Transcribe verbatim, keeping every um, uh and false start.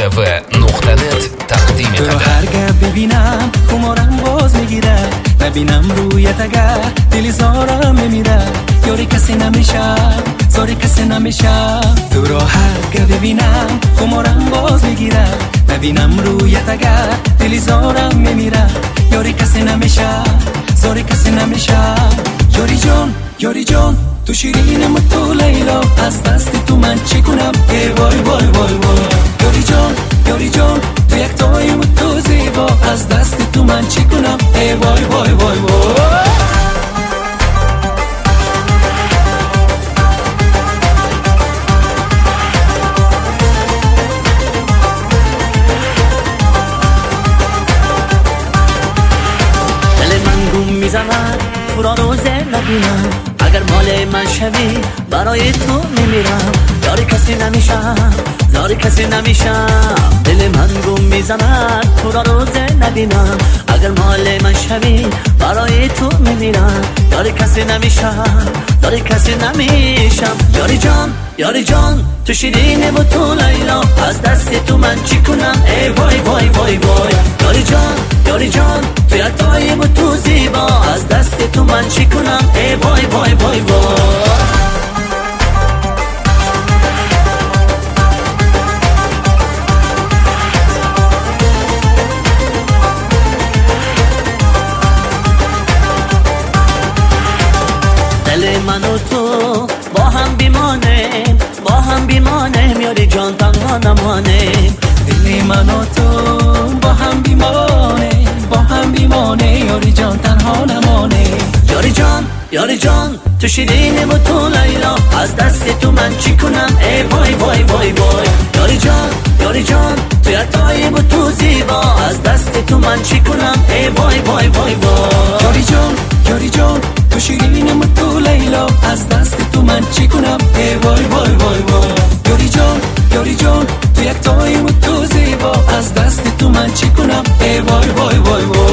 و نقطه نت تقدیم تو رو قدم. هرگاه ببینم خمارم باز میگیره، نبینم رویت اگر دلی زارم میمیره. یاری کسی نمیشم، زاری کسی نمیشم. تو رو هرگاه ببینم خمارم باز میگیره، نبینم رویت اگر دلی زارم میمیره. یاری کسی نمیشم، زاری کسی نمیشم. یاری جان، یاری جان، تو شیرینم و تو لیلا، از دست تو من چی کنم؟ ای وای وای وای وای. یاری جان، یاری جان، تو یک تایم و تو زیبا، از دست تو من چی کنم؟ ای وای وای وای وای. دل من گم میزند تو را روزه نبینم، اگر مال من شوی برای تو میمیرم. یاری کسی نمیشم، زاری کسی نمیشم. دل من گم میزند تو را روزه نبینم، اگر مال من شوی برای تو میمیرم. یاری کسی نمیشم، زاری کسی نمیشم. یاری جان، یاری جان، تو شیرینه و تو لیلا، از دست تو من چی کنم؟ ای وای وای وای وای. یاری جان، یاری جان، تو یک تایم و تو زیبا، از دست تو من چی کنم؟ ای وای وای وای وای. دل من و تو با هم بیمانه، با هم بیمانه. یاری جان تنها نمانه. دل من و تو با هم بیمانه، با هم بیمانه. یاری جان تنها نمانه. یاری جان، یاری جان، تو شیرینه و تو لیلا، از دست تو من چی کنم؟ ای وای وای وای وای. یاری جان، یاری جان، تو یک تایم و تو زیبا، از دست تو من چی کنم؟ ای وای وای وای وای. یاری جان، یاری جان، تو شیرینم و تو لیلا، از دست تو من چی کنم؟ ای وای وای وای وای. یاری جان، یاری جان، تو یک تایم و تو زیبا، از دست تو من چی کنم؟ ای وای وای وای وای.